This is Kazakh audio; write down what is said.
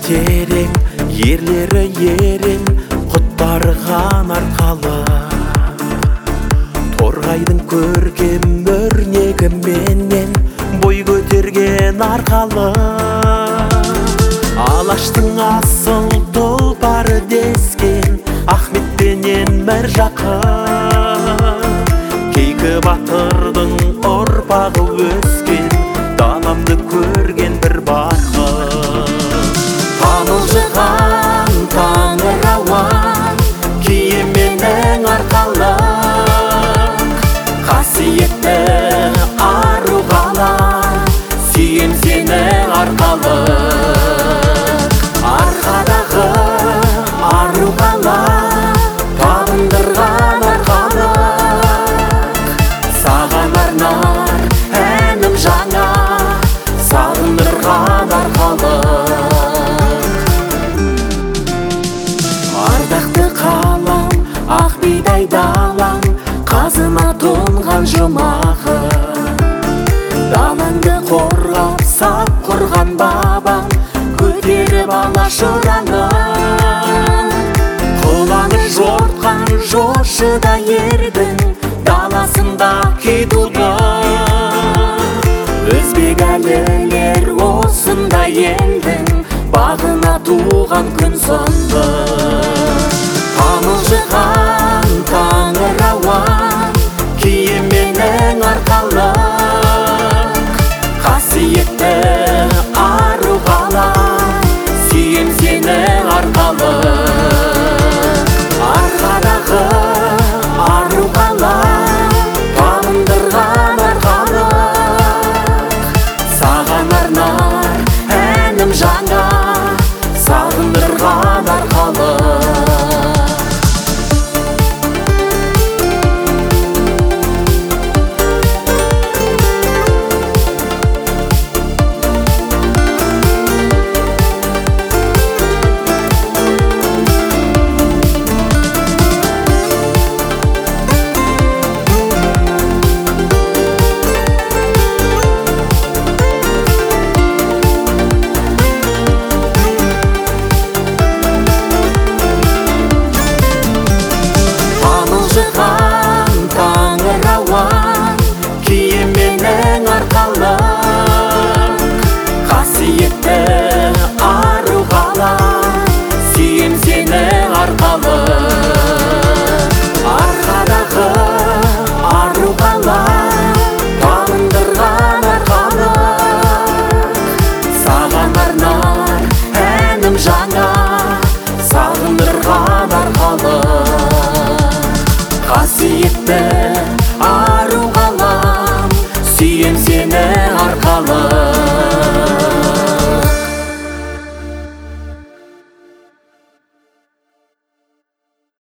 терең, ерлері ерең, құттарған арқалы. Торғайдың көркем өрнегіменен бой көтерген арқалы. Алаштың асыл тұлпары дескен Ахметпенен Міржақып. Кейкі батырдың ұрпағы өскен, даламды көрген бір бақыт. Тамылжыған таңыр ауан, киеменің арқалық. Қасиетті ару қала, сүйем сені арқалық. Арқадағы ару қала, табындырған арқалық. Саған арнар әнім жаңа, сағындырған арқалық. Ардақты қалам, ақ бидай далам, қазына тоңған жұмағы. Далаңды қорғап, сап құрған бабам, көтеріп алашұраны. Құланы жортқан жошыда ердің, даласында күй туды. Өзбек әлілер осында елдің, бағына туған күн сонды. Тамылжыған